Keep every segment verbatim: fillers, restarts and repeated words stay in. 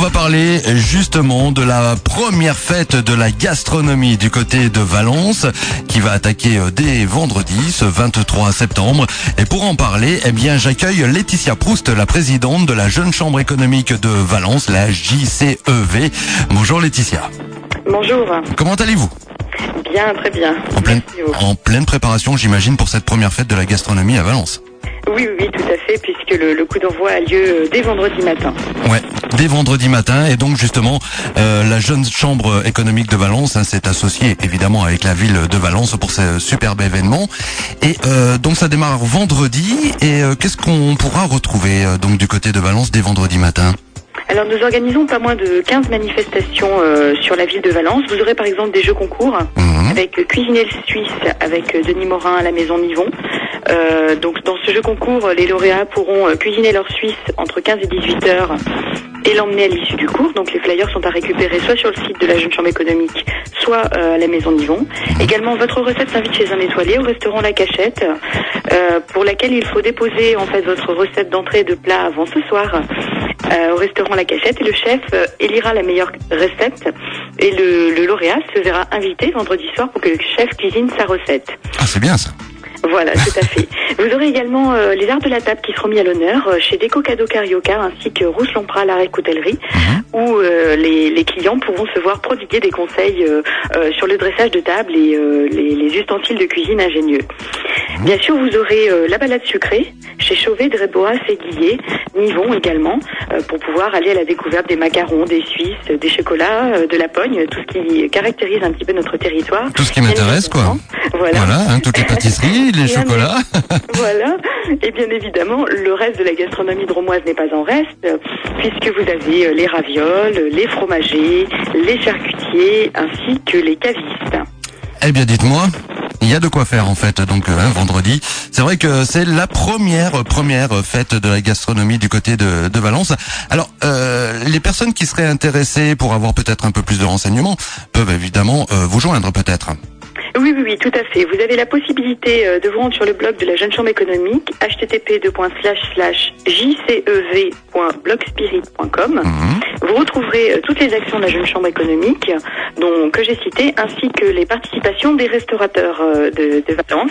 va parler justement de la première fête de la gastronomie du côté de Valence qui va attaquer dès vendredi, ce vingt-trois septembre. Et pour en parler, eh bien, j'accueille Laetitia Proust, la présidente de la Jeune Chambre économique de Valence, la J C E V. Bonjour Laetitia. Bonjour. Comment allez-vous ? Bien, très bien. En pleine, en pleine préparation, j'imagine, pour cette première fête de la gastronomie à Valence. Oui, oui, oui, tout à fait, puisque le, le coup d'envoi a lieu dès vendredi matin. Ouais, dès vendredi matin. Et donc, justement, euh, la Jeune Chambre économique de Valence hein, s'est associée, évidemment, avec la ville de Valence pour ce superbe événement. Et euh, donc, ça démarre vendredi. Et euh, qu'est-ce qu'on pourra retrouver euh, donc du côté de Valence dès vendredi matin ? Alors nous organisons pas moins de quinze manifestations euh, sur la ville de Valence. Vous aurez par exemple des jeux concours mmh. avec euh, Cuisiner le Suisse avec euh, Denis Morin à la Maison Nivon. Euh, donc dans ce jeu concours, les lauréats pourront euh, cuisiner leur Suisse entre quinze et dix-huit heures et l'emmener à l'issue du cours. Donc les flyers sont à récupérer soit sur le site de la Jeune Chambre économique, soit euh, à la Maison Nivon. Mmh. Également, votre recette s'invite chez un étoilé au restaurant La Cachette, euh, pour laquelle il faut déposer en fait votre recette d'entrée et de plat avant ce soir. Euh, au restaurant La Cachette, et le chef euh, élira la meilleure recette et le, le lauréat se verra invité vendredi soir pour que le chef cuisine sa recette. Ah, c'est bien ça. Voilà, tout à fait. Vous aurez également euh, les arts de la table qui seront mis à l'honneur euh, chez Déco Cadeau Carioca ainsi que Rousselon-Prat l'arrêt coutellerie mmh. où euh, les, les clients pourront se voir prodiguer des conseils euh, euh, sur le dressage de table et euh, les, les ustensiles de cuisine ingénieux. Mmh. Bien sûr, vous aurez euh, la balade sucrée chez Chauvet, Drébois, Séguillet, Nivon également euh, pour pouvoir aller à la découverte des macarons, des Suisses, des chocolats, euh, de la pogne, tout ce qui caractérise un petit peu notre territoire. Tout ce qui m'intéresse, quoi. Voilà, voilà hein, toutes les pâtisseries, les bien chocolats. Voilà. Et bien évidemment, le reste de la gastronomie drômoise n'est pas en reste, puisque vous avez les ravioles, les fromagers, les charcutiers, ainsi que les cavistes. Eh bien, dites-moi, il y a de quoi faire en fait, donc hein, vendredi. C'est vrai que c'est la première première fête de la gastronomie du côté de, de Valence. Alors, euh, les personnes qui seraient intéressées pour avoir peut-être un peu plus de renseignements peuvent évidemment euh, vous joindre peut-être. Oui, oui, oui, tout à fait. Vous avez la possibilité de vous rendre sur le blog de la Jeune Chambre économique, h t t p deux points slash slash j c e v point blogspirit point com. Mmh. Vous retrouverez toutes les actions de la Jeune Chambre économique, dont, que j'ai citées, ainsi que les participations des restaurateurs de, de Valence.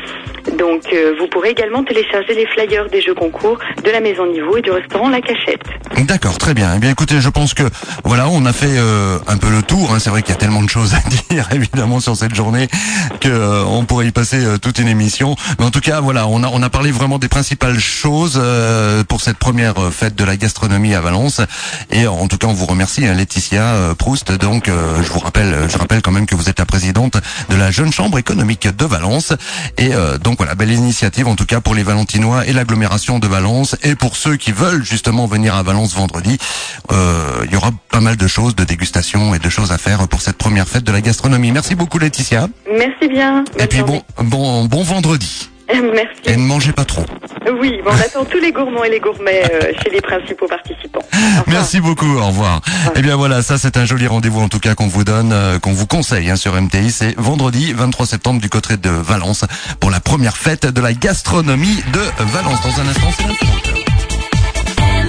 Donc, euh, vous pourrez également télécharger les flyers des jeux concours de la Maison Niveau et du restaurant La Cachette. D'accord, très bien. Eh bien, écoutez, je pense que voilà, on a fait euh, un peu le tour. Hein. C'est vrai qu'il y a tellement de choses à dire, évidemment, sur cette journée que euh, on pourrait y passer euh, toute une émission. Mais en tout cas, voilà, on a on a parlé vraiment des principales choses euh, pour cette première fête de la gastronomie à Valence. Et en tout cas, on vous remercie, hein, Laetitia euh, Proust. Donc, euh, je vous rappelle, je rappelle quand même que vous êtes la présidente de la Jeune Chambre économique de Valence. Et euh, donc voilà, belle initiative en tout cas pour les Valentinois et l'agglomération de Valence. Et pour ceux qui veulent justement venir à Valence vendredi, euh, il y aura pas mal de choses, de dégustations et de choses à faire pour cette première fête de la gastronomie. Merci beaucoup Laetitia. Merci bien. Et puis bon, bon, bon vendredi. Merci. Et ne mangez pas trop. Oui, bon, on attend tous les gourmands et les gourmets euh, chez les principaux participants. Merci beaucoup, au revoir. Ouais. Eh bien voilà, ça c'est un joli rendez-vous en tout cas qu'on vous donne, euh, qu'on vous conseille hein, sur M T I. C'est vendredi vingt-trois septembre du côté de Valence pour la première fête de la gastronomie de Valence. Dans un instant, c'est